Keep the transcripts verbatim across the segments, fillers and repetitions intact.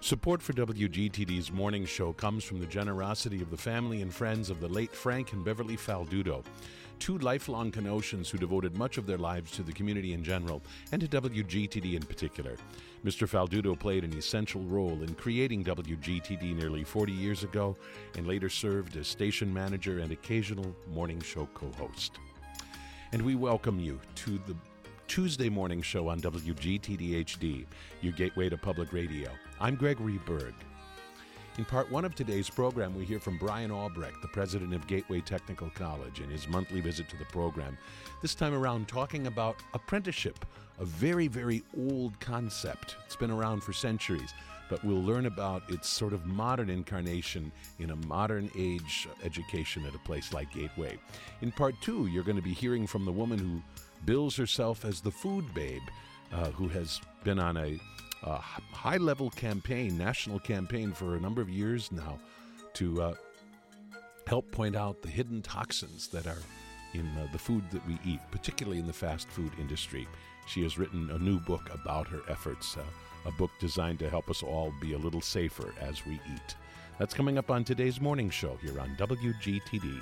Support for W G T D's morning show comes from the generosity of the family and friends of the late Frank and Beverly Faldudo, two lifelong Kenosans who devoted much of their lives to the community in general and to W G T D in particular. Mister Faldudo played an essential role in creating W G T D nearly forty years ago and later served as station manager and occasional morning show co-host. And we welcome you to the Tuesday morning show on W G T D H D, your gateway to public radio. I'm Gregory Berg. In part one of today's program, we hear from Brian Albrecht, the president of Gateway Technical College, in his monthly visit to the program. This time around, talking about apprenticeship, a very, very old concept. It's been around for centuries, but we'll learn about its sort of modern incarnation in a modern age education at a place like Gateway. In part two, you're going to be hearing from the woman who bills herself as the food babe, uh, who has been on a, a high-level campaign, national campaign for a number of years now to uh, help point out the hidden toxins that are in uh, the food that we eat, particularly in the fast food industry. She has written a new book about her efforts, uh, a book designed to help us all be a little safer as we eat. That's coming up on today's morning show here on W G T D.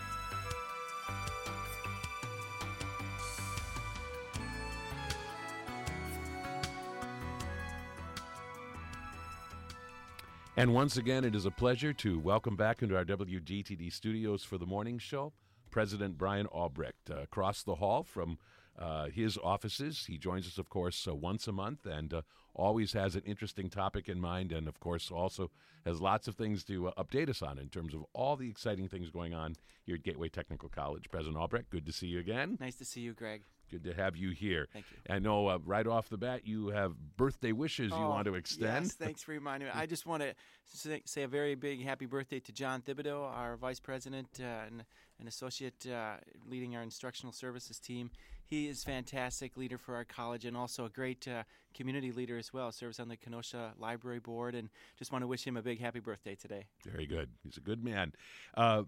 And once again, it is a pleasure to welcome back into our W G T D studios for the morning show President Brian Albrecht. Uh, across the hall from uh, his offices, he joins us, of course, uh, once a month and uh, always has an interesting topic in mind and, of course, also has lots of things to uh, update us on in terms of all the exciting things going on here at Gateway Technical College. President Albrecht, good to see you again. Nice to see you, Greg. Good to have you here. Thank you. I know uh, right off the bat you have birthday wishes oh, you want to extend. Yes, thanks for reminding me. I just want to say, say a very big happy birthday to John Thibodeau, our vice president uh, and an associate uh, leading our instructional services team. He is a fantastic leader for our college and also a great uh, community leader as well. Serves on the Kenosha Library Board, and just want to wish him a big happy birthday today. Very good. He's a good man. Uh,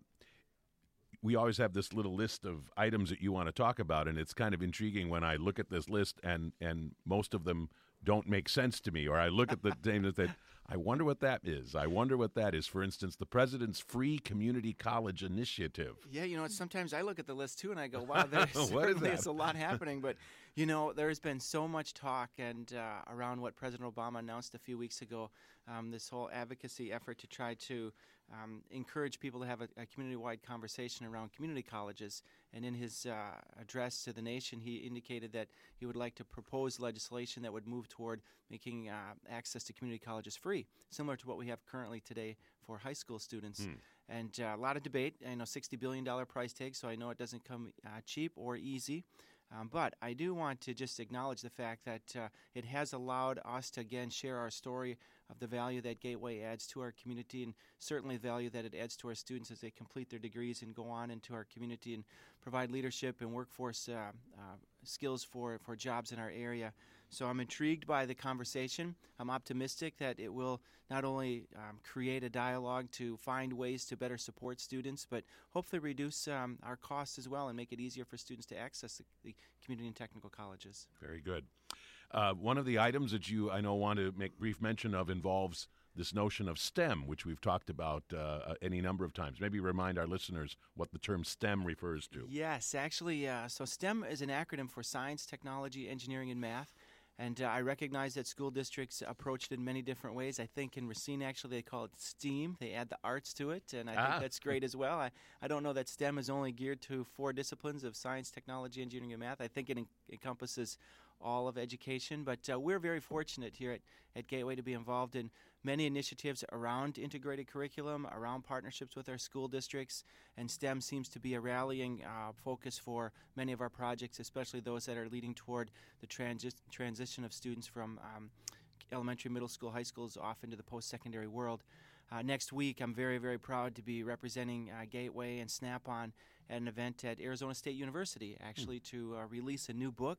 We always have this little list of items that you want to talk about, and it's kind of intriguing when I look at this list and, and most of them don't make sense to me, or I look at the thing that I wonder what that is. I wonder what that is. For instance, the President's Free Community College Initiative. Yeah, you know, sometimes I look at the list, too, and I go, wow, there's certainly is a lot happening. But, you know, there's been so much talk and uh, around what President Obama announced a few weeks ago, um, this whole advocacy effort to try to um, encourage people to have a, a community-wide conversation around community colleges. And in his uh, address to the nation, he indicated that he would like to propose legislation that would move toward making uh, access to community colleges free, similar to what we have currently today for high school students. Mm. And uh, a lot of debate. I know sixty billion dollars price tag, so I know it doesn't come uh, cheap or easy. Um, but I do want to just acknowledge the fact that uh, it has allowed us to, again, share our story of the value that Gateway adds to our community and certainly the value that it adds to our students as they complete their degrees and go on into our community and provide leadership and workforce uh, uh, skills for, for jobs in our area. So I'm intrigued by the conversation. I'm optimistic that it will not only um, create a dialogue to find ways to better support students, but hopefully reduce um, our costs as well and make it easier for students to access the, the community and technical colleges. Very good. Uh, one of the items that you, I know, want to make brief mention of involves this notion of STEM, which we've talked about uh, any number of times. Maybe remind our listeners what the term STEM refers to. Yes, actually, uh, so STEM is an acronym for Science, Technology, Engineering, and Math. And uh, I recognize that school districts approach it in many different ways. I think in Racine, actually, they call it STEAM. They add the arts to it, and I ah. think that's great as well. I, I don't know that STEM is only geared to four disciplines of science, technology, engineering, and math. I think it en- encompasses all of education. But uh, we're very fortunate here at, at Gateway to be involved in many initiatives around integrated curriculum, around partnerships with our school districts, and STEM seems to be a rallying uh, focus for many of our projects, especially those that are leading toward the transi- transition of students from um, elementary, middle school, high schools off into the post-secondary world. Uh, next week, I'm very, very proud to be representing uh, Gateway and Snap-on at an event at Arizona State University, actually, mm. to uh, release a new book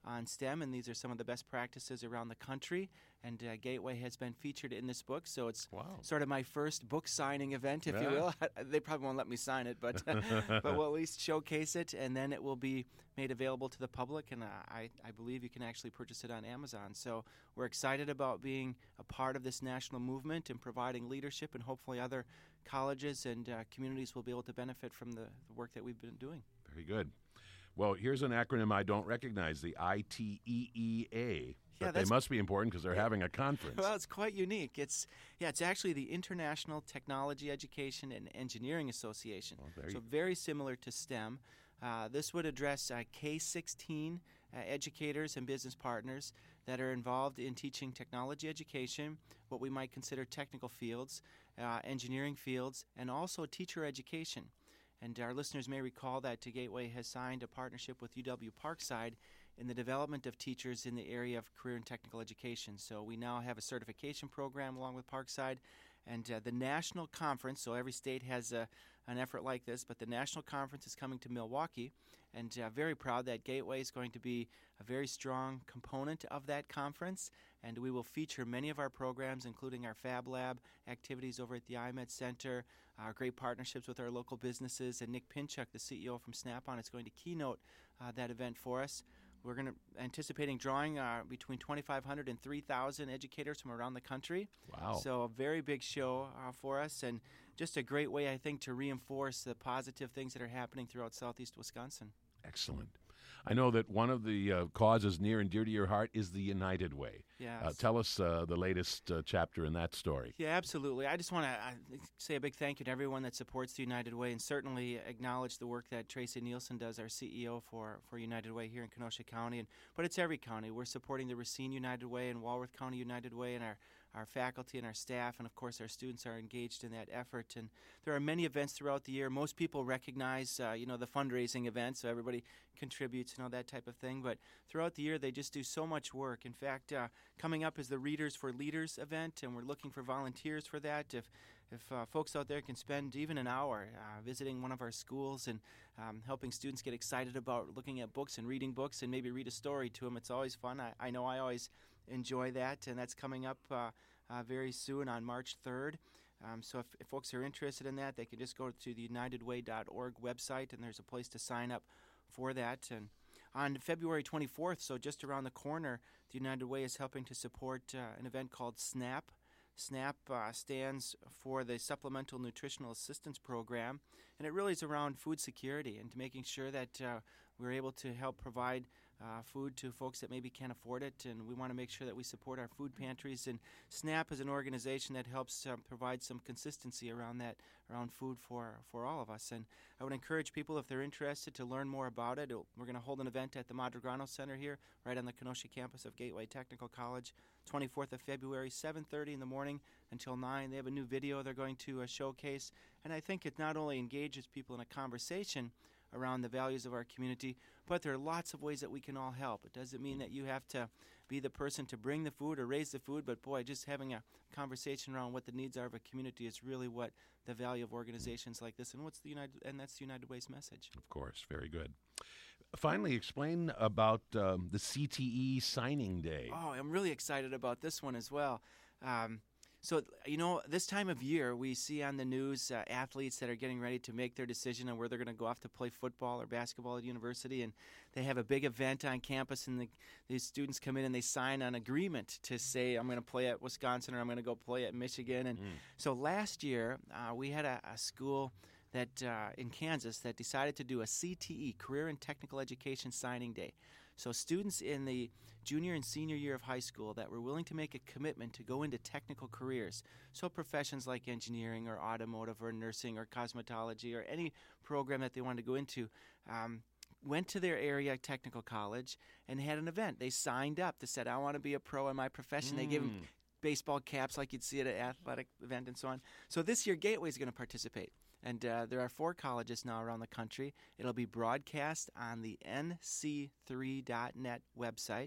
on STEM, and these are some of the best practices around the country. And uh, Gateway has been featured in this book, so it's wow. sort of my first book signing event, if yeah. you will. They probably won't let me sign it, but but we'll at least showcase it, and then it will be made available to the public, and uh, I, I believe you can actually purchase it on Amazon. So we're excited about being a part of this national movement and providing leadership, and hopefully other colleges and uh, communities will be able to benefit from the, the work that we've been doing. Very good. Well, here's an acronym I don't recognize, the I T E E A. Yeah, but they must be important because they're having a conference. Well, it's quite unique. It's yeah, it's actually the International Technology Education and Engineering Association. Well, so very similar to STEM. Uh, this would address uh, K sixteen uh, educators and business partners that are involved in teaching technology education, what we might consider technical fields, uh, engineering fields, and also teacher education. And our listeners may recall that Gateway has signed a partnership with U W Parkside in the development of teachers in the area of career and technical education. So we now have a certification program along with Parkside, and uh, the national conference, so every state has a, an effort like this, but the national conference is coming to Milwaukee, and uh, very proud that Gateway is going to be a very strong component of that conference, and we will feature many of our programs, including our Fab Lab activities over at the I MED Center, our great partnerships with our local businesses, and Nick Pinchuk, the C E O from Snap-on, is going to keynote uh, that event for us. We're going to anticipating drawing uh, between twenty-five hundred and three thousand educators from around the country. Wow. So a very big show uh, for us, and just a great way, I think, to reinforce the positive things that are happening throughout southeast Wisconsin. Excellent. I know that one of the uh, causes near and dear to your heart is the United Way. Yes. Uh, tell us uh, the latest uh, chapter in that story. Yeah, absolutely. I just want to uh, say a big thank you to everyone that supports the United Way, and certainly acknowledge the work that Tracy Nielsen does, our C E O for, for United Way here in Kenosha County. And but it's every county. We're supporting the Racine United Way and Walworth County United Way, and our Our faculty and our staff, and of course our students are engaged in that effort. And there are many events throughout the year. Most people recognize, uh, you know, the fundraising events, so everybody contributes, you know, that type of thing. But throughout the year, they just do so much work. In fact, uh, coming up is the Readers for Leaders event, and we're looking for volunteers for that. If if uh, folks out there can spend even an hour uh, visiting one of our schools and um, helping students get excited about looking at books and reading books and maybe read a story to them, it's always fun. I, I know I always enjoy that, and that's coming up uh, uh, very soon on March third. Um, so if, if folks are interested in that, they can just go to the united way dot org website, and there's a place to sign up for that. And on February twenty-fourth, so just around the corner, the United Way is helping to support uh, an event called SNAP. SNAP uh, stands for the Supplemental Nutritional Assistance Program, and it really is around food security and to making sure that uh, we're able to help provide uh, food to folks that maybe can't afford it, and we want to make sure that we support our food pantries. And SNAP is an organization that helps uh, provide some consistency around that, around food for, for all of us. And I would encourage people, if they're interested, to learn more about it. It'll, we're going to hold an event at the Madragrano Center here, right on the Kenosha campus of Gateway Technical College, twenty-fourth of February, seven thirty in the morning until nine. They have a new video they're going to uh, showcase, and I think it not only engages people in a conversation around the values of our community, but there are lots of ways that we can all help. It doesn't mean that you have to be the person to bring the food or raise the food, but boy, just having a conversation around what the needs are of a community is really what the value of organizations like this, and what's the United, and that's the United Way's message. Of course, very good. Finally, explain about um, the C T E signing day. Oh, I'm really excited about this one as well. Um, So, you know, this time of year, we see on the news uh, athletes that are getting ready to make their decision on where they're going to go off to play football or basketball at university, and they have a big event on campus, and the, these students come in and they sign an agreement to say, I'm going to play at Wisconsin or I'm going to go play at Michigan. And mm. so last year, uh, we had a, a school that uh, in Kansas that decided to do a C T E, Career and Technical Education Signing Day. So students in the junior and senior year of high school that were willing to make a commitment to go into technical careers, so professions like engineering or automotive or nursing or cosmetology or any program that they wanted to go into, um, went to their area technical college and had an event. They signed up. They said, I want to be a pro in my profession. Mm. They gave them baseball caps like you'd see at an athletic event and so on. So this year, Gateway is going to participate. And uh, there are four colleges now around the country. It'll be broadcast on the N C three dot net website.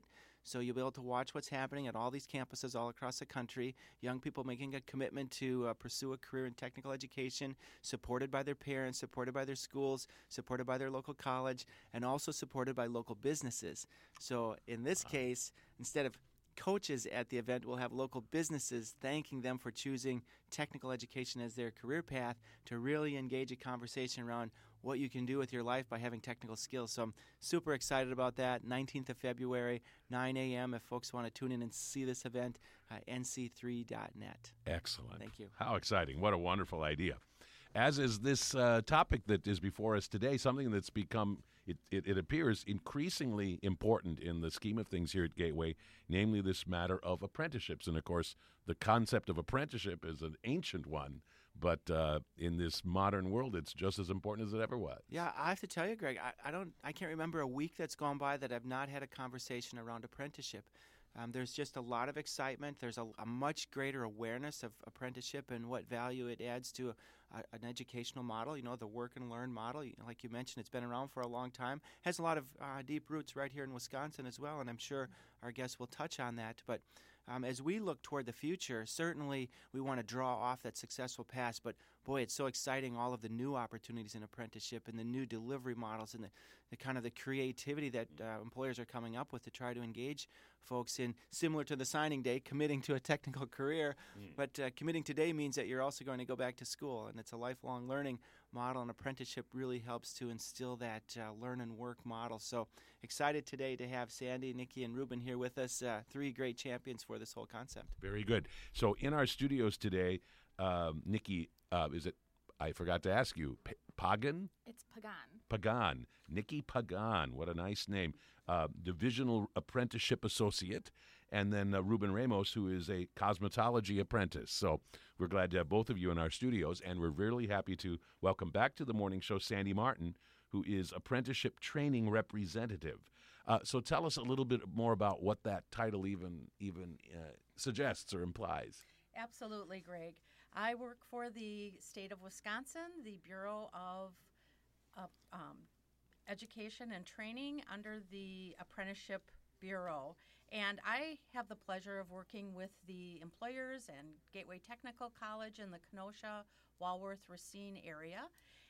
So you'll be able to watch what's happening at all these campuses all across the country. Young people making a commitment to uh, pursue a career in technical education, supported by their parents, supported by their schools, supported by their local college, and also supported by local businesses. So in this wow. case, instead of coaches at the event, will have local businesses thanking them for choosing technical education as their career path to really engage a conversation around what you can do with your life by having technical skills. So I'm super excited about that. nineteenth of February, nine a.m. If folks want to tune in and see this event, uh, N C three dot net. Excellent. Thank you. How exciting. What a wonderful idea. As is this uh, topic that is before us today, something that's become, it, it, it appears, increasingly important in the scheme of things here at Gateway, namely this matter of apprenticeships. And, of course, the concept of apprenticeship is an ancient one, but uh, in this modern world, it's just as important as it ever was. Yeah, I have to tell you, Greg, I, I don't, I can't remember a week that's gone by that I've not had a conversation around apprenticeship. Um, there's just a lot of excitement. There's a, a much greater awareness of apprenticeship and what value it adds to a, a, an educational model. You know, the work and learn model, like you mentioned, it's been around for a long time. Has a lot of uh, deep roots right here in Wisconsin as well, and I'm sure our guests will touch on that. But um, as we look toward the future, certainly we want to draw off that successful past. But boy, it's so exciting, all of the new opportunities in apprenticeship and the new delivery models and the, the kind of the creativity that uh, employers are coming up with to try to engage folks in, similar to the signing day, committing to a technical career. Mm. But uh, committing today means that you're also going to go back to school, and it's a lifelong learning model, and apprenticeship really helps to instill that uh, learn and work model. So excited today to have Sandy, Nikki, and Ruben here with us, uh, three great champions for this whole concept. Very good. So in our studios today, um, Nikki, uh, is it, I forgot to ask you, P- Pagan? It's Pagan. Pagan. Nikki Pagan. What a nice name. Uh, Divisional Apprenticeship Associate. And then uh, Ruben Ramos, who is a cosmetology apprentice. So we're glad to have both of you in our studios, and we're really happy to welcome back to the morning show Sandy Martin, who is Apprenticeship Training Representative. Uh, so tell us a little bit more about what that title even even uh, suggests or implies. Absolutely, Greg. I work for the state of Wisconsin, the Bureau of uh, um, Education and Training under the Apprenticeship Bureau. And I have the pleasure of working with the employers and Gateway Technical College in the Kenosha, Walworth, Racine area.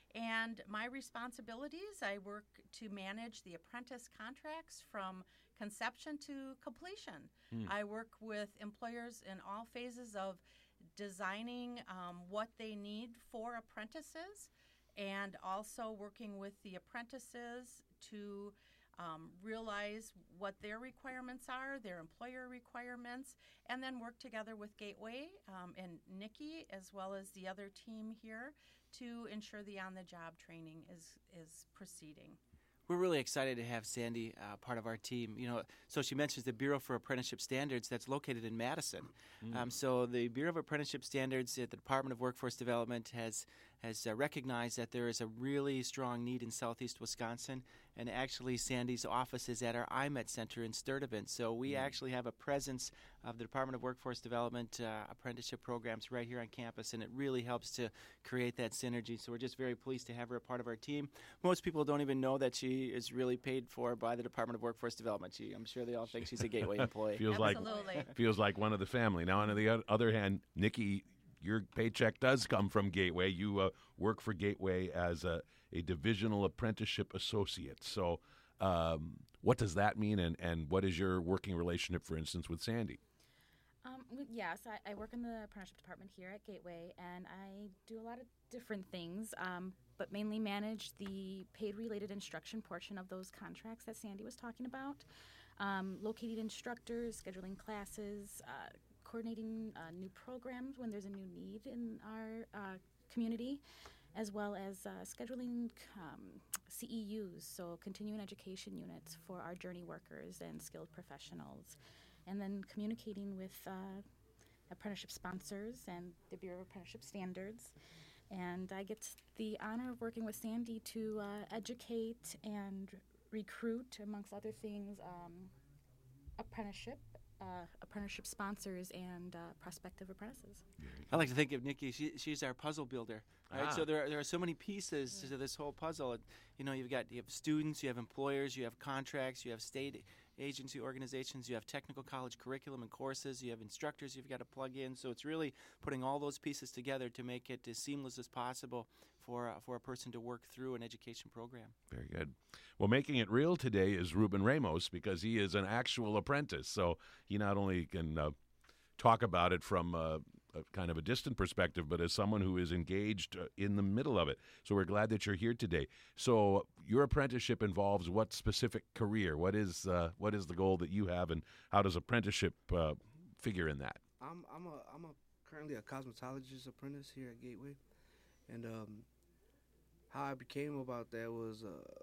And my responsibilities, I work to manage the apprentice contracts from conception to completion. Mm. I work with employers in all phases of designing um, what they need for apprentices, and also working with the apprentices to um, realize what their requirements are, their employer requirements, and then work together with Gateway um, and Nikki, as well as the other team here, to ensure the on-the-job training is is proceeding. We're really excited to have Sandy uh, part of our team. You know, so she mentions the Bureau for Apprenticeship Standards that's located in Madison. Mm. Um, so the Bureau of Apprenticeship Standards at the Department of Workforce Development has has uh, recognized that there is a really strong need in southeast Wisconsin, and actually Sandy's office is at our I MET Center in Sturtevant. So we mm. actually have a presence of the Department of Workforce Development uh, apprenticeship programs right here on campus, and it really helps to create that synergy. So we're just very pleased to have her a part of our team. Most people don't even know that she is really paid for by the Department of Workforce Development. She, I'm sure they all think she's a Gateway employee. feels Absolutely. like feels like one of the family. Now, on the other hand, Nikki, your paycheck does come from Gateway. You uh, work for Gateway as a, a divisional apprenticeship associate. So um, what does that mean, and, and what is your working relationship, for instance, with Sandy? Um, yes, I, I work in the apprenticeship department here at Gateway, and I do a lot of different things, um, but mainly manage the paid-related instruction portion of those contracts that Sandy was talking about, um, locating instructors, scheduling classes, uh, coordinating uh, new programs when there's a new need in our uh, community, as well as uh, scheduling um, C E Us, so continuing education units for our journey workers and skilled professionals, and then communicating with uh, apprenticeship sponsors and the Bureau of Apprenticeship Standards. And I get the honor of working with Sandy to uh, educate and recruit, amongst other things, um, apprenticeship Uh, apprenticeship sponsors and uh, prospective apprentices. I like to think of Nikki, she, she's our puzzle builder. Right? Ah. So there are, there are so many pieces mm. to this whole puzzle. You know, you've got you have students, you have employers, you have contracts, you have state agency organizations. You have technical college curriculum and courses. You have instructors you've got to plug in. So it's really putting all those pieces together to make it as seamless as possible for, uh, for a person to work through an education program. Very good. Well, making it real today is Ruben Ramos, because he is an actual apprentice. So he not only can uh, talk about it from uh, a kind of a distant perspective, but as someone who is engaged uh, in the middle of it. So we're glad that you're here today. So your apprenticeship involves what specific career? What is uh, what is the goal that you have, and how does apprenticeship uh, figure in that? I'm I'm a I'm a currently a cosmetologist apprentice here at Gateway, and um, how I became about that was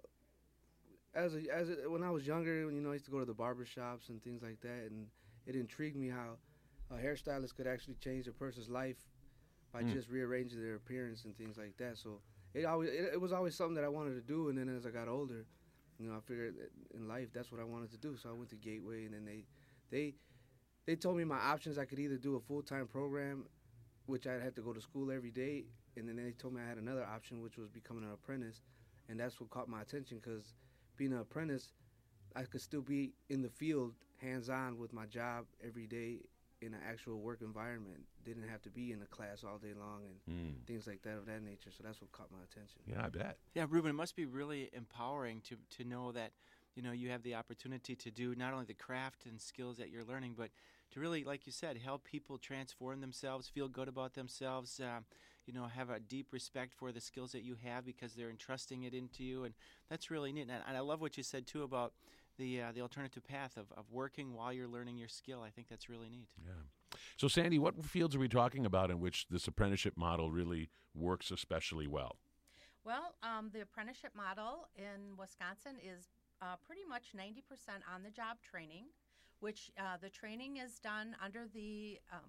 uh, as a, as a, when I was younger, you know, I used to go to the barber shops and things like that, and it intrigued me how a hairstylist could actually change a person's life by mm. just rearranging their appearance and things like that. So it always it, it was always something that I wanted to do. And then as I got older, you know, I figured that in life that's what I wanted to do. So I went to Gateway, and then they they they told me my options. I could either do a full-time program, which I'd have to go to school every day, and then they told me I had another option, which was becoming an apprentice. And that's what caught my attention, because being an apprentice, I could still be in the field, hands-on with my job every day, in an actual work environment. Didn't have to be in a class all day long and mm. things like that of that nature. So that's what caught my attention. Yeah, I bet. Yeah, Ruben, it must be really empowering to to know that, you know, you have the opportunity to do not only the craft and skills that you're learning, but to really, like you said, help people transform themselves, feel good about themselves, uh, you know, have a deep respect for the skills that you have because they're entrusting it into you. And that's really neat. And, and I love what you said, too, about the uh, the alternative path of, of working while you're learning your skill. I think that's really neat. Yeah. So, Sandy, what fields are we talking about in which this apprenticeship model really works especially well? Well, um, the apprenticeship model in Wisconsin is uh, pretty much ninety percent on-the-job training, which uh, the training is done under the um,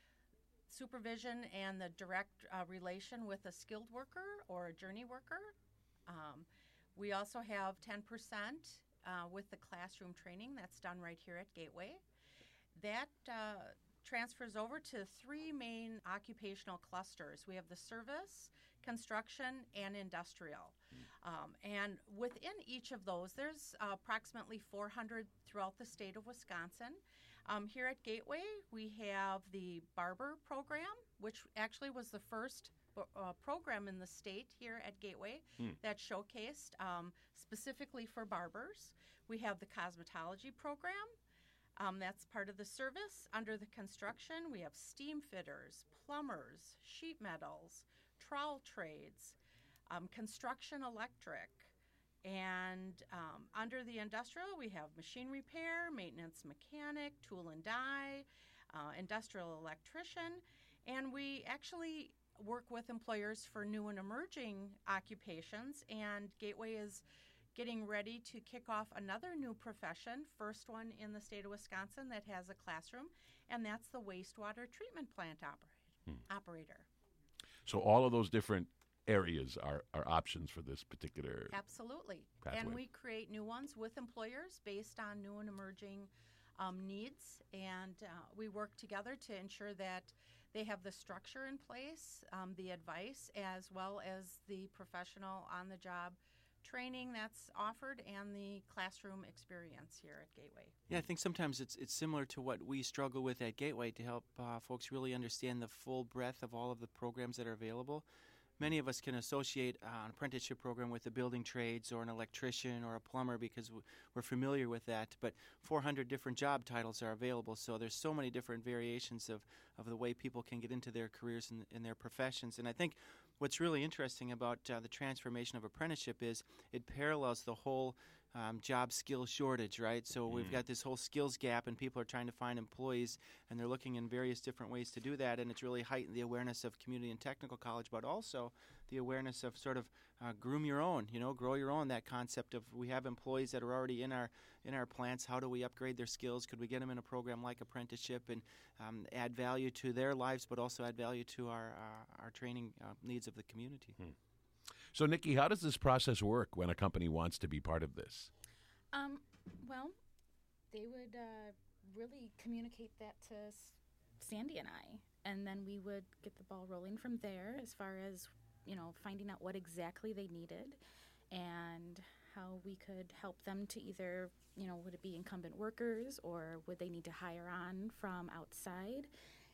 supervision and the direct uh, relation with a skilled worker or a journey worker. Um, we also have ten percent Uh, with the classroom training that's done right here at Gateway. That uh, transfers over to three main occupational clusters. We have the service, construction, and industrial. Mm. Um, and within each of those, there's uh, approximately four hundred throughout the state of Wisconsin. Um, here at Gateway, we have the barber program, which actually was the first Uh, program in the state here at Gateway hmm. that showcased um, specifically for barbers. We have the cosmetology program. Um, that's part of the service. Under the construction, we have steam fitters, plumbers, sheet metals, trowel trades, um, construction electric. And um, under the industrial, we have machine repair, maintenance mechanic, tool and die, uh, industrial electrician. And we actually work with employers for new and emerging occupations, and Gateway is getting ready to kick off another new profession, first one in the state of Wisconsin that has a classroom, and that's the wastewater treatment plant operate, hmm. operator. So all of those different areas are, are options for this particular Absolutely. pathway. And we create new ones with employers based on new and emerging um, needs, and uh, we work together to ensure that they have the structure in place, um, the advice, as well as the professional on-the-job training that's offered and the classroom experience here at Gateway. Yeah, I think sometimes it's it's similar to what we struggle with at Gateway to help uh, folks really understand the full breadth of all of the programs that are available. Many of us can associate uh, an apprenticeship program with the building trades or an electrician or a plumber because w- we're familiar with that. But four hundred different job titles are available, so there's so many different variations of, of the way people can get into their careers and, and their professions. And I think what's really interesting about uh, the transformation of apprenticeship is it parallels the whole um, job skill shortage, right? So mm. we've got this whole skills gap, and people are trying to find employees, and they're looking in various different ways to do that, and it's really heightened the awareness of community and technical college, but also the awareness of sort of uh, groom your own, you know, grow your own, that concept of we have employees that are already in our in our plants. How do we upgrade their skills? Could we get them in a program like apprenticeship and um, add value to their lives, but also add value to our, uh, our training uh, needs of the community? Hmm. So, Nikki, how does this process work when a company wants to be part of this? Um, well, they would uh, really communicate that to S- Sandy and I, and then we would get the ball rolling from there as far as, you know, finding out what exactly they needed and how we could help them to either, you know, would it be incumbent workers or would they need to hire on from outside,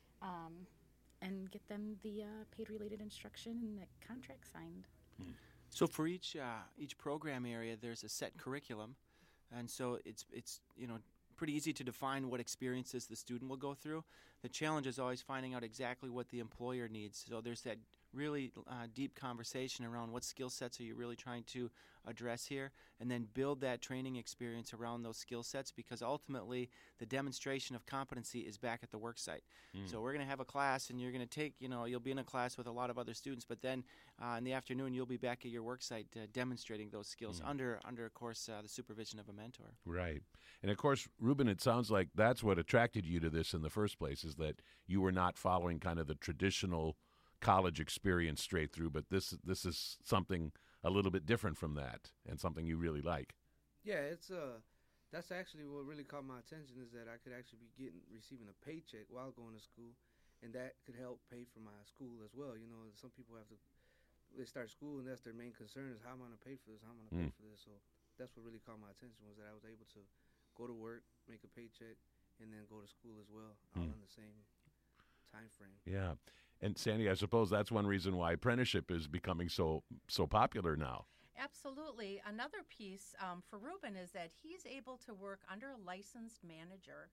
um, and get them the uh, paid-related instruction and the contract signed. Hmm. So for each uh, each program area, there's a set curriculum, and so it's it's you know pretty easy to define what experiences the student will go through. The challenge is always finding out exactly what the employer needs. So there's that really uh, deep conversation around what skill sets are you really trying to address here, and then build that training experience around those skill sets, because ultimately the demonstration of competency is back at the work site. Mm. So we're going to have a class, and you're going to take, you know, you'll be in a class with a lot of other students, but then uh, in the afternoon you'll be back at your work site uh, demonstrating those skills mm. under, under of course, uh, the supervision of a mentor. Right. And of course, Ruben, it sounds like that's what attracted you to this in the first place, is that you were not following kind of the traditional college experience straight through, but this this is something a little bit different from that, and something you really like. Yeah, it's uh, that's actually what really caught my attention, is that I could actually be getting receiving a paycheck while going to school, and that could help pay for my school as well. You know, some people have to they start school and that's their main concern, is how am I going to pay for this? How am I going to mm. pay for this? So that's what really caught my attention, was that I was able to go to work, make a paycheck, and then go to school as well, all mm. in the same time frame. Yeah. And Sandy, I suppose that's one reason why apprenticeship is becoming so so popular now. Absolutely. Another piece um, for Ruben is that he's able to work under a licensed manager,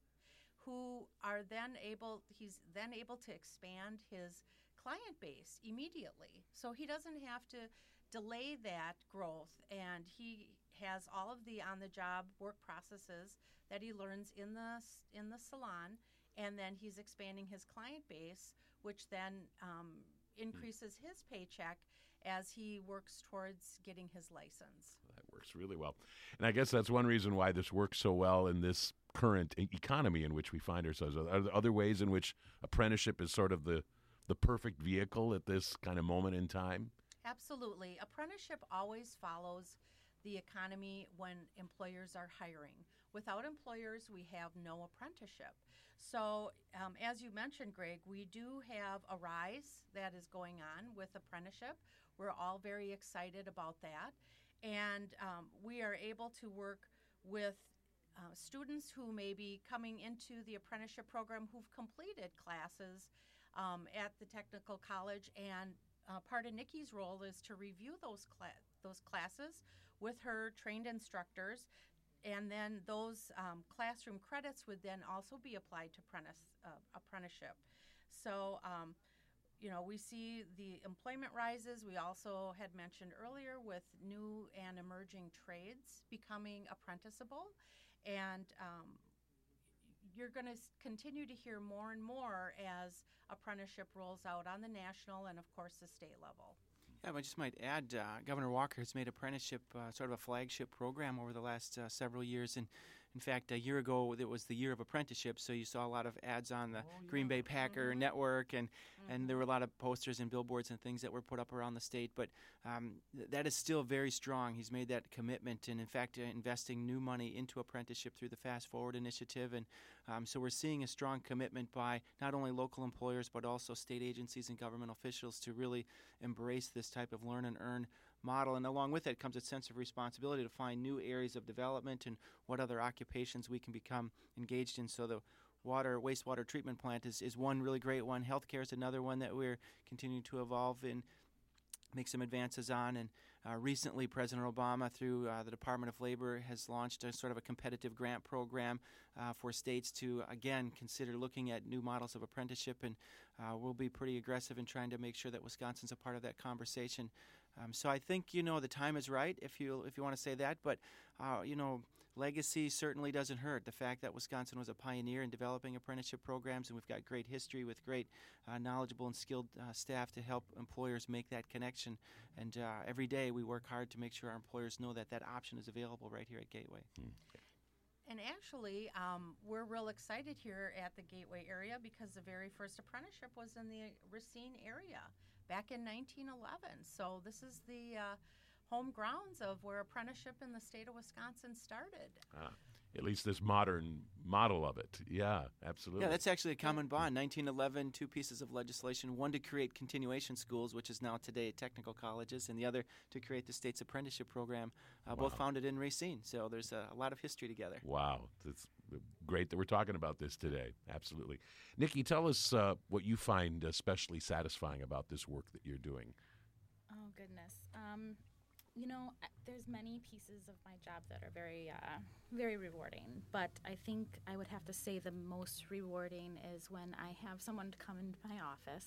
who are then able, he's then able to expand his client base immediately. So he doesn't have to delay that growth, and he has all of the on-the-job work processes that he learns in the in the salon, and then he's expanding his client base, which then um, increases his paycheck as he works towards getting his license. That works really well. And I guess that's one reason why this works so well in this current e- economy in which we find ourselves. Are there other ways in which apprenticeship is sort of the, the perfect vehicle at this kind of moment in time? Absolutely. Apprenticeship always follows the economy when employers are hiring. Without employers, we have no apprenticeship. So um, as you mentioned, Greg, we do have a rise that is going on with apprenticeship. We're all very excited about that. And um, we are able to work with uh, students who may be coming into the apprenticeship program who've completed classes um, at the technical college. And uh, part of Nikki's role is to review those, cla- those classes with her trained instructors. And then those um, classroom credits would then also be applied to apprentice, uh, apprenticeship. So, um, you know, we see the employment rises. We also had mentioned earlier with new and emerging trades becoming apprenticeable. And um, you're going to continue to hear more and more as apprenticeship rolls out on the national and, of course, the state level. Yeah, I just might add, uh, Governor Walker has made apprenticeship uh, sort of a flagship program over the last uh, several years. And in fact, a year ago, it was the year of apprenticeship, so you saw a lot of ads on the oh, yeah. Green Bay Packer mm-hmm. network, and, mm-hmm. and there were a lot of posters and billboards and things that were put up around the state. But um, th- that is still very strong. He's made that commitment, and in fact, uh, investing new money into apprenticeship through the Fast Forward initiative. And um, so we're seeing a strong commitment by not only local employers, but also state agencies and government officials to really embrace this type of learn and earn model. And along with it comes a sense of responsibility to find new areas of development and what other occupations we can become engaged in. So the water, wastewater treatment plant is, is one really great one. Healthcare is another one that we're continuing to evolve in, make some advances on. And uh, recently, President Obama, through uh, the Department of Labor, has launched a sort of a competitive grant program uh, for states to, again, consider looking at new models of apprenticeship. And uh, we'll be pretty aggressive in trying to make sure that Wisconsin's a part of that conversation. Um, so I think, you know, the time is right, if you if you want to say that. But, uh, you know, legacy certainly doesn't hurt. The fact that Wisconsin was a pioneer in developing apprenticeship programs, and we've got great history with great uh, knowledgeable and skilled uh, staff to help employers make that connection. And uh, every day we work hard to make sure our employers know that that option is available right here at Gateway. Mm. And actually, um, we're real excited here at the Gateway area because the very first apprenticeship was in the Racine area back in nineteen eleven. So this is the uh, home grounds of where apprenticeship in the state of Wisconsin started. Ah. at least this modern model of it. Yeah, absolutely. Yeah, that's actually a common bond. nineteen eleven, two pieces of legislation, one to create continuation schools, which is now today technical colleges, and the other to create the state's apprenticeship program, uh, Wow. both founded in Racine. So there's a, a lot of history together. Wow. It's great that we're talking about this today. Absolutely. Nikki, tell us uh, what you find especially satisfying about this work that you're doing. Oh, goodness. Um, you know, uh, there's many pieces of my job that are very, uh, very rewarding. But I think I would have to say the most rewarding is when I have someone to come into my office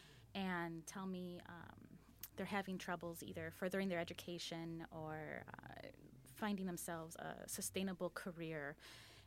and tell me um, they're having troubles either furthering their education or uh, finding themselves a sustainable career.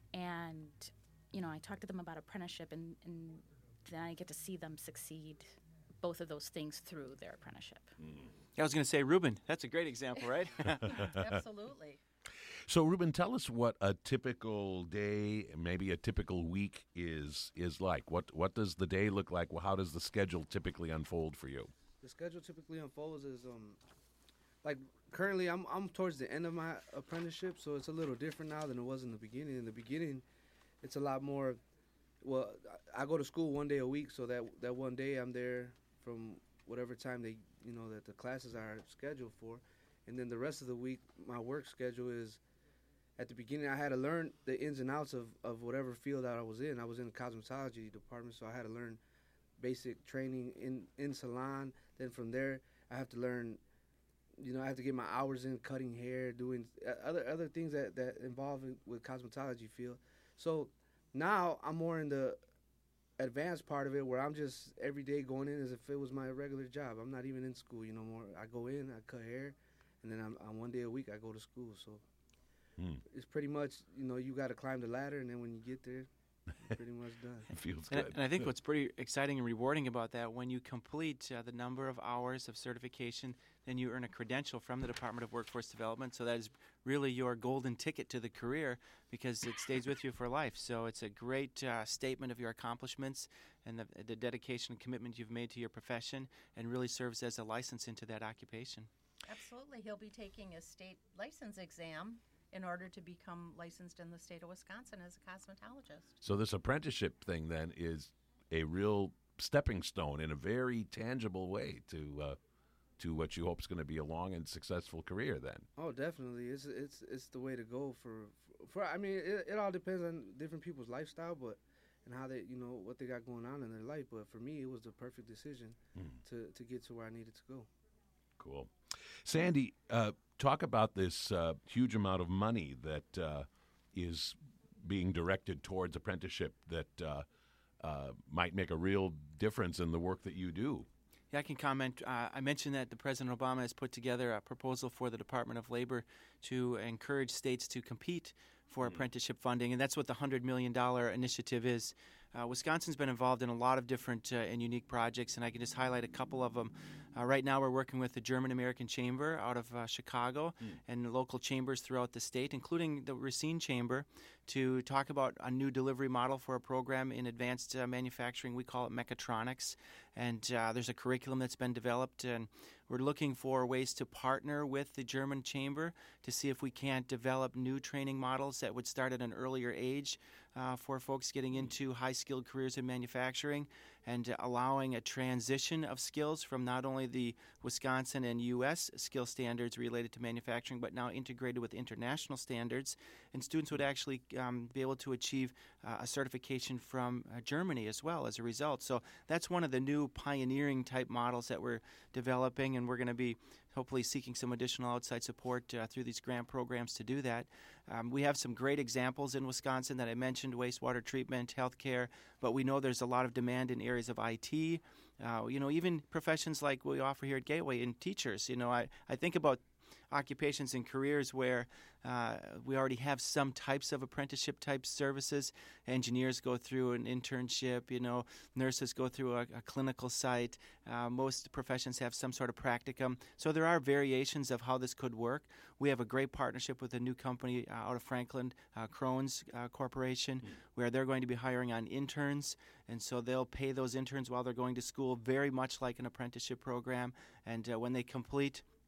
And, you know, I talk to them about apprenticeship, and, and then I get to see them succeed both of those things through their apprenticeship. Mm. I was going to say, Ruben, that's a great example, right? Absolutely. So, Ruben, tell us what a typical day, maybe a typical week is is like. What what does the day look like? How does the schedule typically unfold for you? The schedule typically unfolds as um, like currently I'm I'm towards the end of my apprenticeship, so it's a little different now than it was in the beginning. In the beginning, it's a lot more. Well, I I go to school one day a week, so that that one day I'm there from whatever time they you know that the classes are scheduled for, and then the rest of the week my work schedule is. At the beginning, I had to learn the ins and outs of, of whatever field that I was in. I was in the cosmetology department, so I had to learn basic training in, in salon. Then from there, I have to learn, you know, I have to get my hours in cutting hair, doing other other things that, that involve in, with cosmetology field. So now I'm more in the advanced part of it where I'm just every day going in as if it was my regular job. I'm not even in school, you know, more. I go in, I cut hair, and then I'm, I'm one day a week I go to school, so. Hmm. It's pretty much, you know, you got to climb the ladder, and then when you get there, you're pretty much done. It feels and, good. And I think what's pretty exciting and rewarding about that, when you complete uh, the number of hours of certification, then you earn a credential from the Department of Workforce Development. So that is really your golden ticket to the career because it stays with you for life. So it's a great uh, statement of your accomplishments and the, the dedication and commitment you've made to your profession, and really serves as a license into that occupation. Absolutely. He'll be taking a state license exam in order to become licensed in the state of Wisconsin as a cosmetologist. So this apprenticeship thing then is a real stepping stone in a very tangible way to uh, to what you hope is going to be a long and successful career then. Oh, definitely. It's it's it's the way to go for, for I mean, it, it all depends on different people's lifestyle, but and how they, you know, what they got going on in their life. But for me, it was the perfect decision mm. to, to get to where I needed to go. Cool. Sandy, uh, talk about this uh, huge amount of money that uh, is being directed towards apprenticeship that uh, uh, might make a real difference in the work that you do. Yeah, I can comment. Uh, I mentioned that the President Obama has put together a proposal for the Department of Labor to encourage states to compete for mm. apprenticeship funding, and that's what the one hundred million dollars initiative is. Uh, Wisconsin's been involved in a lot of different uh, and unique projects, and I can just highlight a couple of them. Uh, right now we're working with the German-American Chamber out of uh, Chicago mm. and local chambers throughout the state, including the Racine Chamber, to talk about a new delivery model for a program in advanced uh, manufacturing. We call it mechatronics, and uh, there's a curriculum that's been developed, and we're looking for ways to partner with the German Chamber to see if we can't develop new training models that would start at an earlier age uh, for folks getting into high-skilled careers in manufacturing, and uh, allowing a transition of skills from not only the Wisconsin and U S skill standards related to manufacturing, but now integrated with international standards. And students would actually um, be able to achieve uh, a certification from uh, Germany as well as a result. So that's one of the new pioneering type models that we're developing, and we're going to be hopefully seeking some additional outside support uh, through these grant programs to do that. Um, we have some great examples in Wisconsin that I mentioned, wastewater treatment, healthcare, but we know there's a lot of demand in areas of I T, uh, you know, even professions like we offer here at Gateway in teachers. You know, I, I think about occupations and careers where uh, we already have some types of apprenticeship type services. Engineers go through an internship, you know, nurses go through a, a clinical site. Uh, most professions have some sort of practicum. So there are variations of how this could work. We have a great partnership with a new company uh, out of Franklin, uh, Crohn's uh, Corporation, mm. where they're going to be hiring on interns. And so they'll pay those interns while they're going to school, very much like an apprenticeship program. And uh, when they complete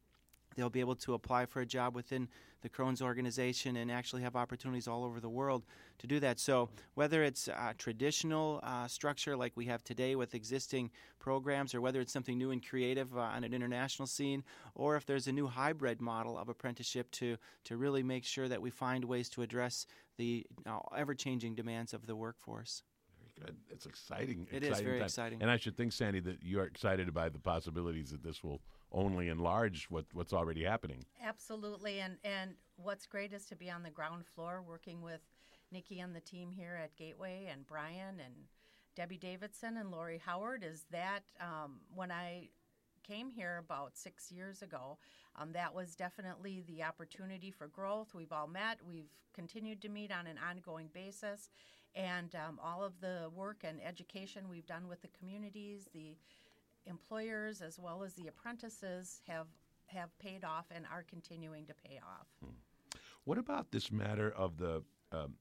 They'll be able to apply for a job within the Crohn's organization and actually have opportunities all over the world to do that. So whether it's a traditional uh, structure like we have today with existing programs, or whether it's something new and creative uh, on an international scene, or if there's a new hybrid model of apprenticeship to, to really make sure that we find ways to address the uh, ever-changing demands of the workforce. Good. It's exciting. It exciting is very time. exciting. And I should think, Sandy, that you are excited by the possibilities that this will only enlarge what, what's already happening. Absolutely. And, and what's great is to be on the ground floor working with Nikki and the team here at Gateway, and Brian and Debbie Davidson and Lori Howard, is that um, when I came here about six years ago, um, that was definitely the opportunity for growth. We've all met. We've continued to meet on an ongoing basis. And um, all of the work and education we've done with the communities, the employers, as well as the apprentices, have have paid off and are continuing to pay off. Hmm. What about this matter of the um,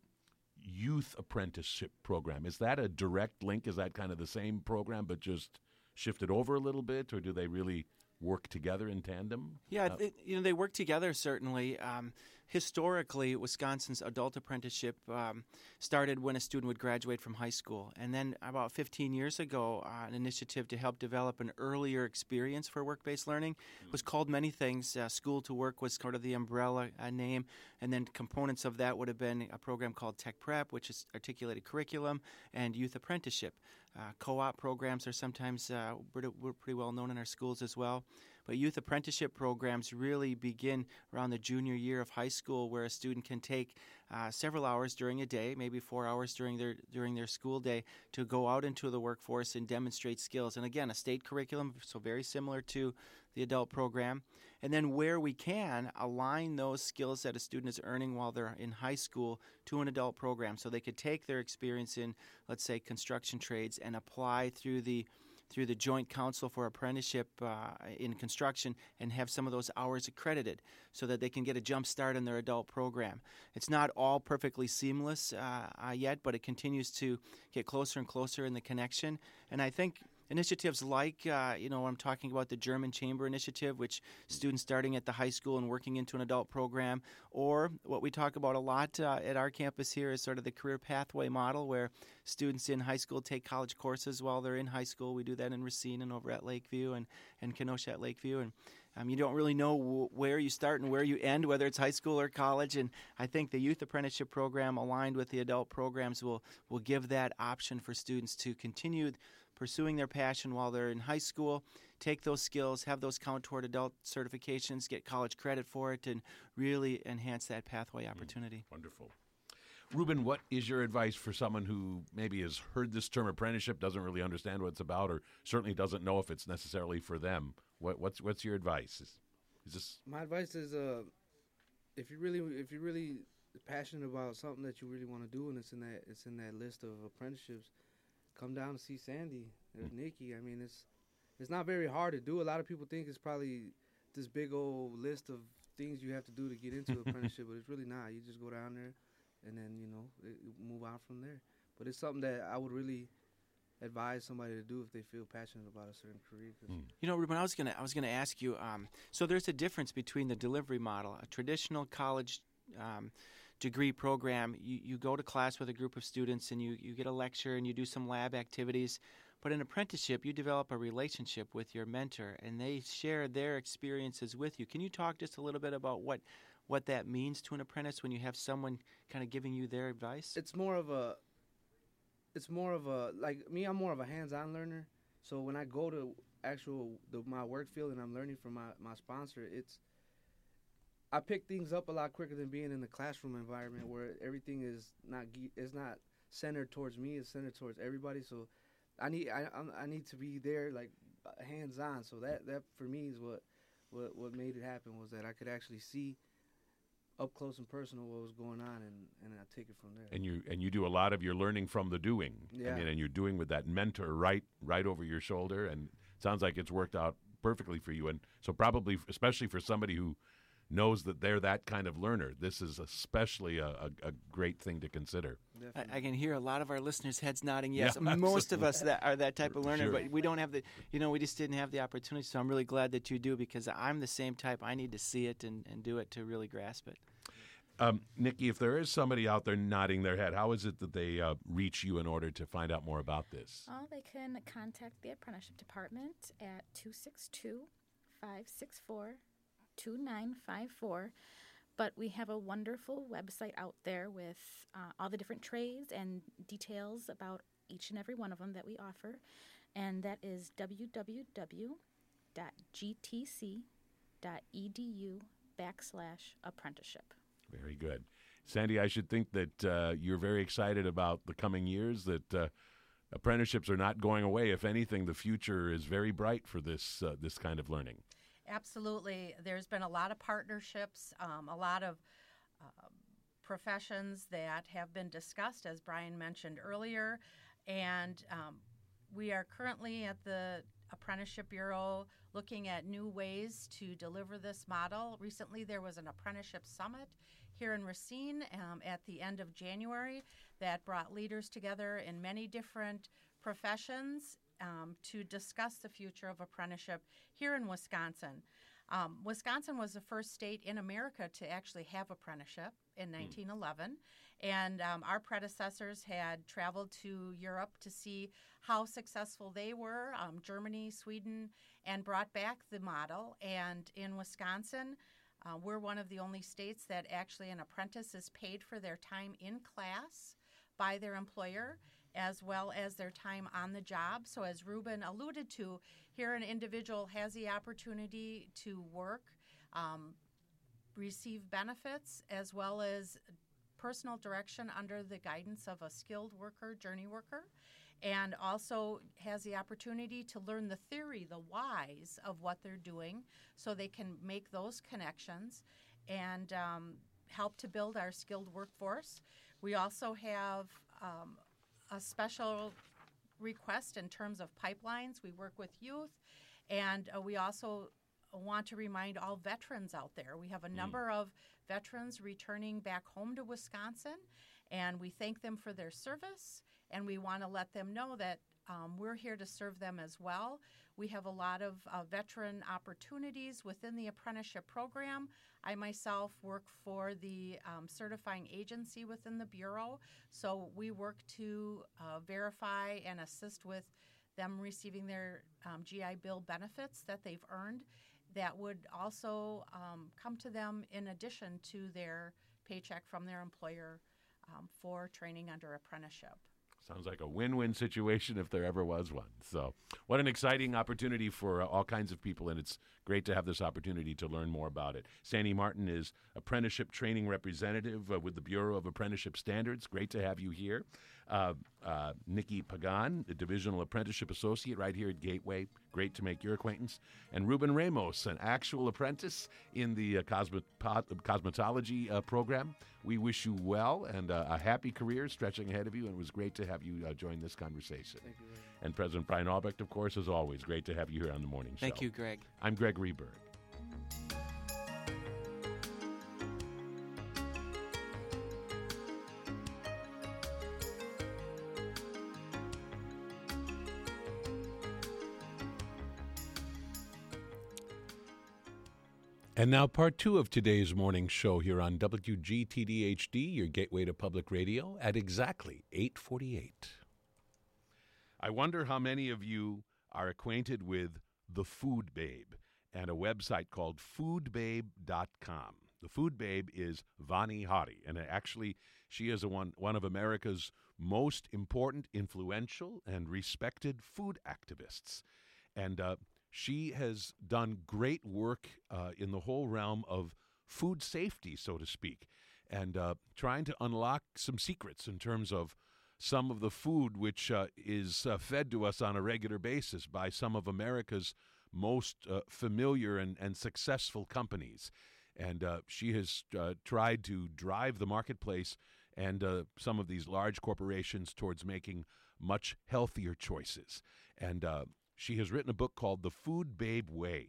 youth apprenticeship program? Is that a direct link? Is that kind of the same program but just shifted over a little bit, or do they really work together in tandem? Yeah, Uh, they, you know, they work together, certainly. Um, historically, Wisconsin's adult apprenticeship um, started when a student would graduate from high school. And then about fifteen years ago, uh, an initiative to help develop an earlier experience for work-based learning was called many things. Uh, School to Work was sort of the umbrella uh, name. And then components of that would have been a program called Tech Prep, which is articulated curriculum, and youth apprenticeship. Uh, co-op programs are sometimes uh, pretty, we're pretty well known in our schools as well. But youth apprenticeship programs really begin around the junior year of high school, where a student can take uh, several hours during a day, maybe four hours during their during their school day, to go out into the workforce and demonstrate skills. And again, a state curriculum, so very similar to the adult program. And then where we can, align those skills that a student is earning while they're in high school to an adult program. So they could take their experience in, let's say, construction trades and apply through the through the Joint Council for Apprenticeship uh, in construction and have some of those hours accredited so that they can get a jump start in their adult program. It's not all perfectly seamless uh, uh, yet, but it continues to get closer and closer in the connection. And I think initiatives like, uh, you know, I'm talking about the German Chamber Initiative, which students starting at the high school and working into an adult program, or what we talk about a lot uh, at our campus here is sort of the career pathway model, where students in high school take college courses while they're in high school. We do that in Racine and over at Lakeview and, and Kenosha at Lakeview. And um, you don't really know w- where you start and where you end, whether it's high school or college. And I think the youth apprenticeship program aligned with the adult programs will, will give that option for students to continue pursuing their passion while they're in high school, take those skills, have those count toward adult certifications, get college credit for it, and really enhance that pathway opportunity. Mm, wonderful. Ruben, what is your advice for someone who maybe has heard this term apprenticeship, doesn't really understand what it's about, or certainly doesn't know if it's necessarily for them? What, what's what's your advice? Is, is this My advice is, uh, if you really if you're really passionate about something that you really want to do, and it's in that it's in that list of apprenticeships, come down and see Sandy or Mm. Nikki. I mean, it's it's not very hard to do. A lot of people think it's probably this big old list of things you have to do to get into apprenticeship, but it's really not. You just go down there, and then you know it, move on from there. But it's something that I would really advise somebody to do if they feel passionate about a certain career. 'Cause Mm. You know, Ruben, I was gonna I was gonna ask you. Um, so there's a difference between the delivery model, a traditional college um, degree program. You, you go to class with a group of students and you, you get a lecture and you do some lab activities. But in apprenticeship, you develop a relationship with your mentor and they share their experiences with you. Can you talk just a little bit about what what that means to an apprentice when you have someone kind of giving you their advice? it's more of a it's more of a like me I'm more of a hands-on learner, so when I go to actual the, my work field and I'm learning from my, my sponsor, it's I pick things up a lot quicker than being in the classroom environment where everything is not ge- is not centered towards me, it's centered towards everybody. So I need I I'm- I need to be there like hands-on, so that that for me is what what what made it happen, was that I could actually see up close and personal what was going on, and, and I take it from there. and you and you do a lot of your learning from the doing. Yeah. I mean, and you're doing with that mentor right right over your shoulder, and it sounds like it's worked out perfectly for you. And so probably, especially for somebody who knows that they're that kind of learner, this is especially a, a, a great thing to consider. I, I can hear a lot of our listeners' heads nodding yes. Yeah, Most of us that are that type of learner, Sure. but we don't have the, you know, we just didn't have the opportunity. So I'm really glad that you do, because I'm the same type. I need to see it and, and do it to really grasp it. Um, Nikki, if there is somebody out there nodding their head, how is it that they uh, reach you in order to find out more about this? Oh, they can contact the apprenticeship department at two six two, five six four, two nine five four. But we have a wonderful website out there with uh, all the different trades and details about each and every one of them that we offer. And that is w w w dot g t c dot e d u backslash apprenticeship. Very good. Sandy, I should think that uh, you're very excited about the coming years, that uh, apprenticeships are not going away. If anything, the future is very bright for this uh, this kind of learning. Absolutely. There's been a lot of partnerships, um, a lot of uh, professions that have been discussed, as Brian mentioned earlier. And um, we are currently at the Apprenticeship Bureau looking at new ways to deliver this model. Recently, there was an apprenticeship summit here in Racine um, at the end of January that brought leaders together in many different professions Um, to discuss the future of apprenticeship here in Wisconsin. Um, Wisconsin was the first state in America to actually have apprenticeship in nineteen eleven, and um, our predecessors had traveled to Europe to see how successful they were, um, Germany, Sweden, and brought back the model. And in Wisconsin, uh, we're one of the only states that actually an apprentice is paid for their time in class by their employer, as well as their time on the job. So as Ruben alluded to, here an individual has the opportunity to work, um, receive benefits, as well as personal direction under the guidance of a skilled worker, journey worker, and also has the opportunity to learn the theory, the whys of what they're doing, so they can make those connections and um, help to build our skilled workforce. We also have um, a special request in terms of pipelines. We work with youth, and uh, we also want to remind all veterans out there. We have a number mm. of veterans returning back home to Wisconsin, and we thank them for their service, and we want to let them know that um, we're here to serve them as well. We have a lot of uh, veteran opportunities within the apprenticeship program. I myself work for the um, certifying agency within the Bureau, so we work to uh, verify and assist with them receiving their um, G I Bill benefits that they've earned that would also um, come to them in addition to their paycheck from their employer um, for training under apprenticeship. Sounds like a win-win situation if there ever was one. So what an exciting opportunity for uh, all kinds of people, and it's great to have this opportunity to learn more about it. Sandy Martin is Apprenticeship Training Representative uh, with the Bureau of Apprenticeship Standards. Great to have you here. Uh, uh, Nikki Pagan, the Divisional Apprenticeship Associate right here at Gateway. Great to make your acquaintance. And Ruben Ramos, an actual apprentice in the uh, cosmet- cosmetology uh, program. We wish you well and uh, a happy career stretching ahead of you, and it was great to have you uh, join this conversation. Thank you very much. And President Brian Albrecht, of course, as always, great to have you here on the morning show. Thank you, Greg. I'm Greg Rieberg. And now part two of today's morning show here on W G T D H D, your gateway to public radio, at exactly eight forty-eight. I wonder how many of you are acquainted with The Food Babe and a website called food babe dot com. The Food Babe is Vani Hari, and actually she is a one, one of America's most important, influential, and respected food activists. And uh, she has done great work uh, in the whole realm of food safety, so to speak, and uh, trying to unlock some secrets in terms of some of the food which uh, is uh, fed to us on a regular basis by some of America's most uh, familiar and, and successful companies. And uh, she has uh, tried to drive the marketplace and uh, some of these large corporations towards making much healthier choices. And uh, she has written a book called The Food Babe Way,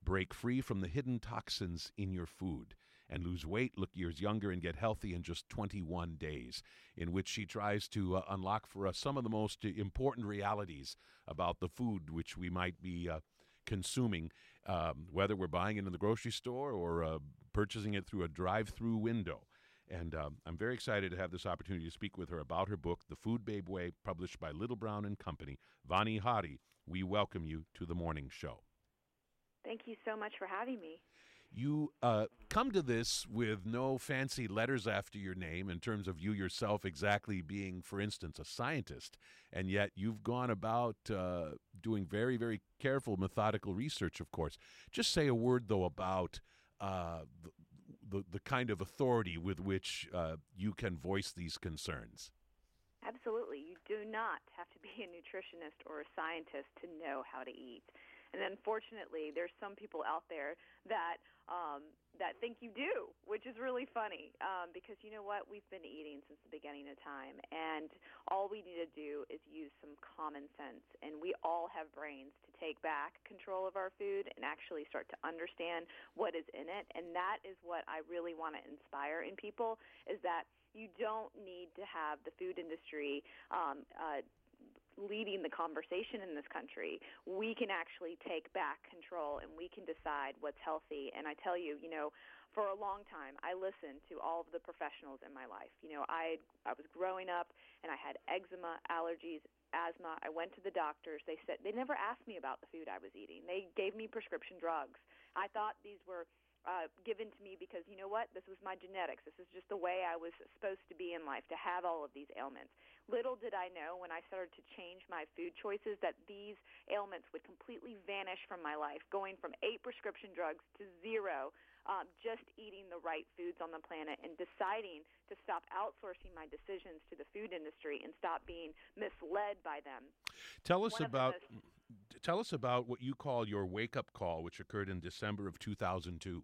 break free from the hidden toxins in your food, and lose weight, look years younger, and get healthy in just twenty-one days, in which she tries to uh, unlock for us some of the most important realities about the food which we might be uh, consuming, um, whether we're buying it in the grocery store or uh, purchasing it through a drive-through window. And um, I'm very excited to have this opportunity to speak with her about her book, The Food Babe Way, published by Little Brown and Company. Vani Hari, we welcome you to the morning show. Thank you so much for having me. You uh, come to this with no fancy letters after your name in terms of you yourself exactly being, for instance, a scientist, and yet you've gone about uh, doing very, very careful, methodical research, of course. Just say a word, though, about uh, the, the, the kind of authority with which uh, you can voice these concerns. Absolutely. You do not have to be a nutritionist or a scientist to know how to eat. And unfortunately, there's some people out there that um, that think you do, which is really funny um, because you know what? We've been eating since the beginning of time, and all we need to do is use some common sense. And we all have brains to take back control of our food and actually start to understand what is in it. And that is what I really want to inspire in people, is that you don't need to have the food industry um, uh, leading the conversation in this country. We can actually take back control and we can decide what's healthy. And I tell you, you know, for a long time, I listened to all of the professionals in my life. You know, I I was growing up and I had eczema, allergies, asthma. I went to the doctors. They said they never asked me about the food I was eating. They gave me prescription drugs. I thought these were Uh, given to me because, you know what, this was my genetics. This is just the way I was supposed to be in life, to have all of these ailments. Little did I know when I started to change my food choices that these ailments would completely vanish from my life, going from eight prescription drugs to zero, um, just eating the right foods on the planet and deciding to stop outsourcing my decisions to the food industry and stop being misled by them. Tell us One about... most- Tell us about what you call your wake-up call, which occurred in December of two thousand two.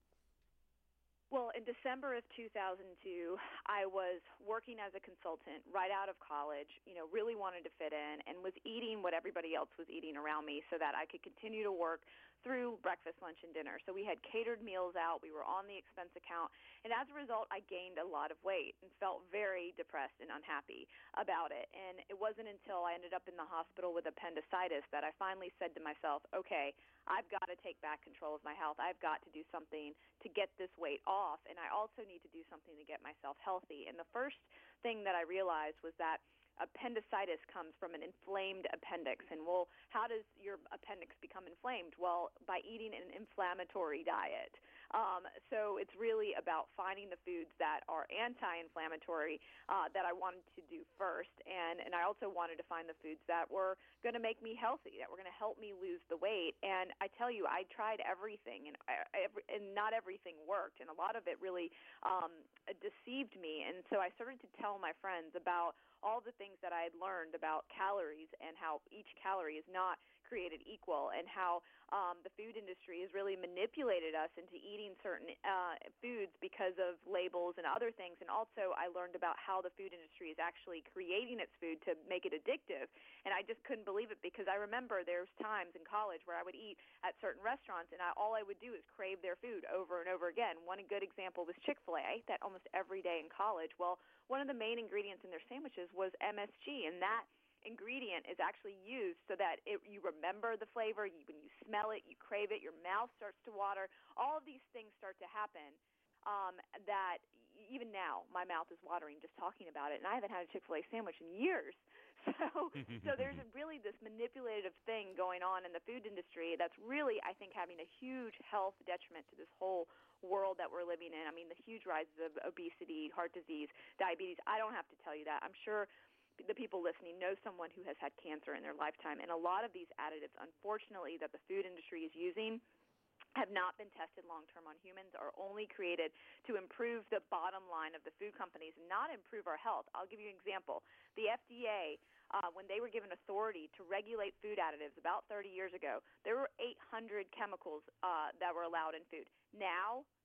Well, in December of two thousand two, I was working as a consultant right out of college, you know, really wanted to fit in and was eating what everybody else was eating around me so that I could continue to work through breakfast, lunch, and dinner. So we had catered meals out. We were on the expense account. And as a result, I gained a lot of weight and felt very depressed and unhappy about it. And it wasn't until I ended up in the hospital with appendicitis that I finally said to myself, okay, I've got to take back control of my health. I've got to do something to get this weight off. And I also need to do something to get myself healthy. And the first thing that I realized was that appendicitis comes from an inflamed appendix. And, well, how does your appendix become inflamed? Well, by eating an inflammatory diet. Um, so it's really about finding the foods that are anti-inflammatory uh, that I wanted to do first. And, and I also wanted to find the foods that were going to make me healthy, that were going to help me lose the weight. And I tell you, I tried everything, and, I, every, and not everything worked. And a lot of it really um, deceived me. And so I started to tell my friends about all the things that I had learned about calories and how each calorie is not created equal, and how um, the food industry has really manipulated us into eating certain uh, foods because of labels and other things. And also I learned about how the food industry is actually creating its food to make it addictive. And I just couldn't believe it, because I remember there's times in college where I would eat at certain restaurants and I, all I would do is crave their food over and over again. One good example was Chick-fil-A. I ate that almost every day in college. Well, one of the main ingredients in their sandwiches was M S G, and that ingredient is actually used so that it, you remember the flavor. You, when you smell it, you crave it, your mouth starts to water. All of these things start to happen um, that even now my mouth is watering just talking about it, and I haven't had a Chick-fil-A sandwich in years. So, so there's really this manipulative thing going on in the food industry that's really, I think, having a huge health detriment to this whole world that we're living in. I mean, the huge rises of obesity, heart disease, diabetes. I don't have to tell you that. I'm sure the people listening know someone who has had cancer in their lifetime. And a lot of these additives, unfortunately, that the food industry is using have not been tested long-term on humans, are only created to improve the bottom line of the food companies and not improve our health. I'll give you an example. The F D A, uh, when they were given authority to regulate food additives about thirty years ago, there were eight hundred chemicals uh, that were allowed in food. Now there's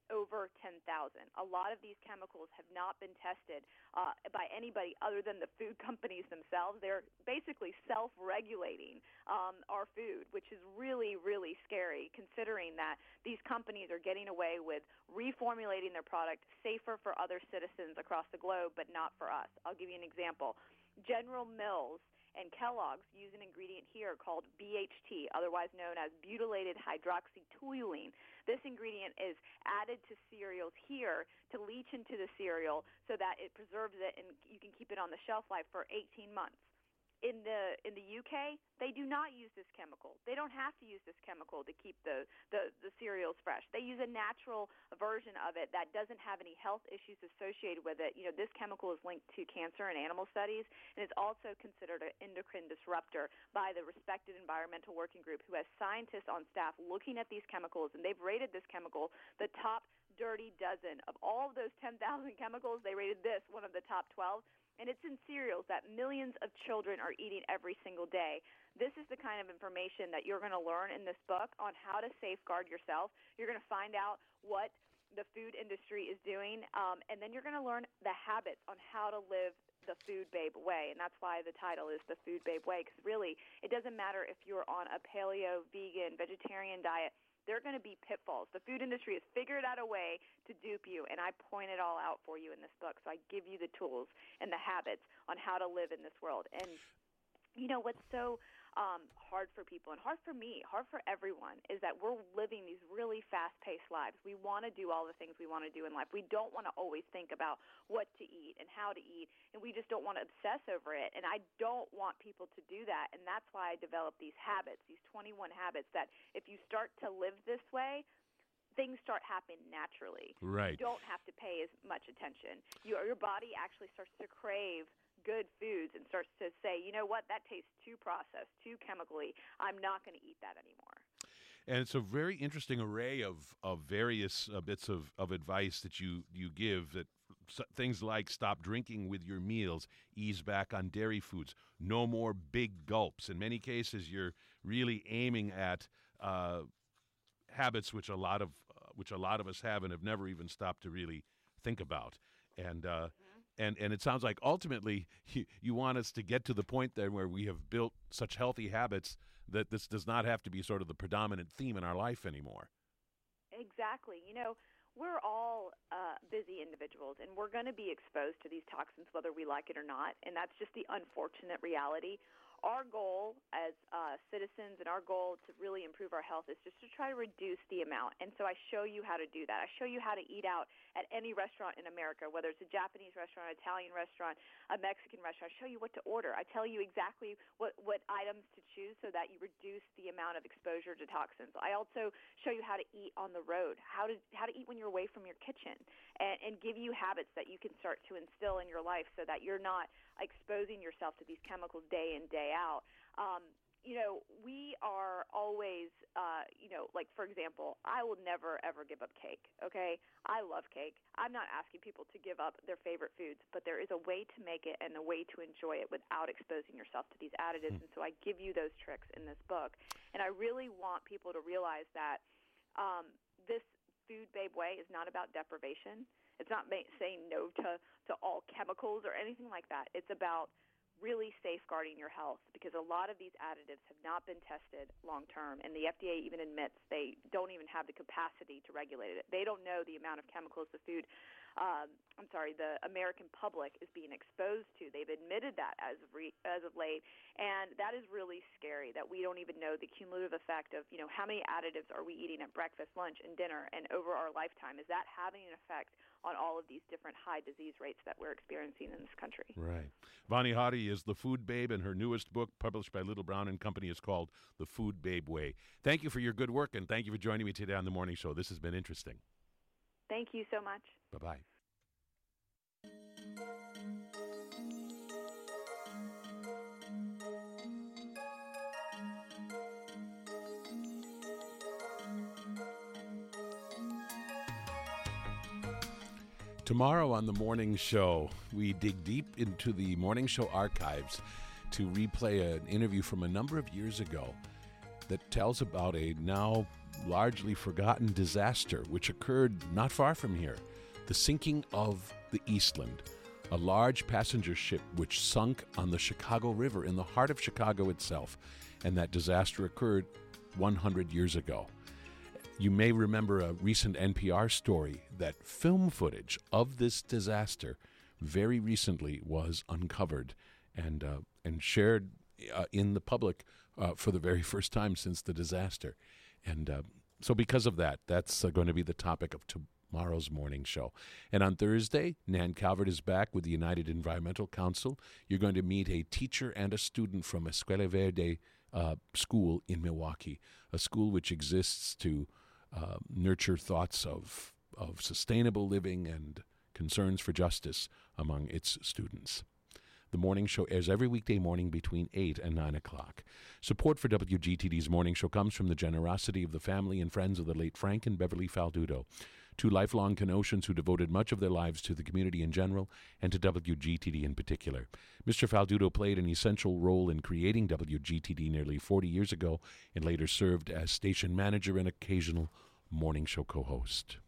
over ten thousand. A lot of these chemicals have not been tested uh, by anybody other than the food companies themselves. They're basically self-regulating um, our food, which is really, really scary, considering that these companies are getting away with reformulating their product safer for other citizens across the globe, but not for us. I'll give you an example. General Mills and Kellogg's use an ingredient here called B H T, otherwise known as butylated hydroxytoluene. This ingredient is added to cereals here to leach into the cereal so that it preserves it and you can keep it on the shelf life for eighteen months. In the in the U K, they do not use this chemical. They don't have to use this chemical to keep the, the, the cereals fresh. They use a natural version of it that doesn't have any health issues associated with it. You know, this chemical is linked to cancer in animal studies, and it's also considered an endocrine disruptor by the respected environmental working group, who has scientists on staff looking at these chemicals, and they've rated this chemical the top dirty dozen. Of all of those ten thousand chemicals, they rated this one of the top twelve. And it's in cereals that millions of children are eating every single day. This is the kind of information that you're going to learn in this book on how to safeguard yourself. You're going to find out what the food industry is doing, um, and then you're going to learn the habits on how to live the Food Babe way. And that's why the title is The Food Babe Way, because really it doesn't matter if you're on a paleo, vegan, vegetarian diet. There are going to be pitfalls. The food industry has figured out a way to dupe you, and I point it all out for you in this book. So I give you the tools and the habits on how to live in this world. And, you know, what's so um, hard for people, and hard for me, hard for everyone, is that we're living these really fast-paced lives. We want to do all the things we want to do in life. We don't want to always think about what to eat and how to eat, and we just don't want to obsess over it. And I don't want people to do that, and that's why I developed these habits, these twenty-one habits that if you start to live this way, things start happening naturally. Right. You don't have to pay as much attention. Your, your body actually starts to crave good foods and starts to say, you know what, that tastes too processed, too chemically. I'm not going to eat that anymore. And it's a very interesting array of, of various uh, bits of, of advice that you, you give, that s- things like stop drinking with your meals, ease back on dairy foods, no more big gulps. In many cases, you're really aiming at uh, habits which a lot of uh, which a lot of us have and have never even stopped to really think about. And uh, And and it sounds like ultimately you, you want us to get to the point there where we have built such healthy habits that this does not have to be sort of the predominant theme in our life anymore. Exactly. You know, we're all uh, busy individuals, and we're going to be exposed to these toxins whether we like it or not, and that's just the unfortunate reality. Our goal as uh, citizens and our goal to really improve our health is just to try to reduce the amount. And so I show you how to do that. I show you how to eat out at any restaurant in America, whether it's a Japanese restaurant, an Italian restaurant, a Mexican restaurant. I show you what to order. I tell you exactly what, what items to choose so that you reduce the amount of exposure to toxins. I also show you how to eat on the road, how to how to eat when you're away from your kitchen, and, and give you habits that you can start to instill in your life so that you're not exposing yourself to these chemicals day in, day out. Um, you know, we are always, uh, you know, like, for example, I will never, ever give up cake, okay? I love cake. I'm not asking people to give up their favorite foods, but there is a way to make it and a way to enjoy it without exposing yourself to these additives, and so I give you those tricks in this book. And I really want people to realize that um, this Food Babe way is not about deprivation. It's not ma- saying no to, to all chemicals or anything like that. It's about really safeguarding your health, because a lot of these additives have not been tested long term, and the F D A even admits they don't even have the capacity to regulate it. They don't know the amount of chemicals the food, um, I'm sorry, the American public is being exposed to. They've admitted that as of, re- as of late, and that is really scary that we don't even know the cumulative effect of, you know, how many additives are we eating at breakfast, lunch, and dinner, and over our lifetime. Is that having an effect on all of these different high disease rates that we're experiencing in this country? Right. Vani Hadi is the Food Babe, and her newest book, published by Little Brown and Company, is called The Food Babe Way. Thank you for your good work, and thank you for joining me today on The Morning Show. This has been interesting. Thank you so much. Bye-bye. Tomorrow on The Morning Show, we dig deep into the Morning Show archives to replay an interview from a number of years ago that tells about a now largely forgotten disaster which occurred not far from here, the sinking of the Eastland, a large passenger ship which sunk on the Chicago River in the heart of Chicago itself, and that disaster occurred one hundred years ago. You may remember a recent N P R story that film footage of this disaster very recently was uncovered and uh, and shared uh, in the public uh, for the very first time since the disaster. And uh, so because of that, that's uh, going to be the topic of tomorrow's morning show. And on Thursday, Nan Calvert is back with the United Environmental Council. You're going to meet a teacher and a student from Escuela Verde uh, School in Milwaukee, a school which exists to uh, nurture thoughts of, of sustainable living and concerns for justice among its students. The morning show airs every weekday morning between eight and nine o'clock. Support for W G T D's morning show comes from the generosity of the family and friends of the late Frank and Beverly Faldudo, two lifelong Kenoshians who devoted much of their lives to the community in general and to W G T D in particular. Mister Faldudo played an essential role in creating W G T D nearly forty years ago and later served as station manager and occasional morning show co-host.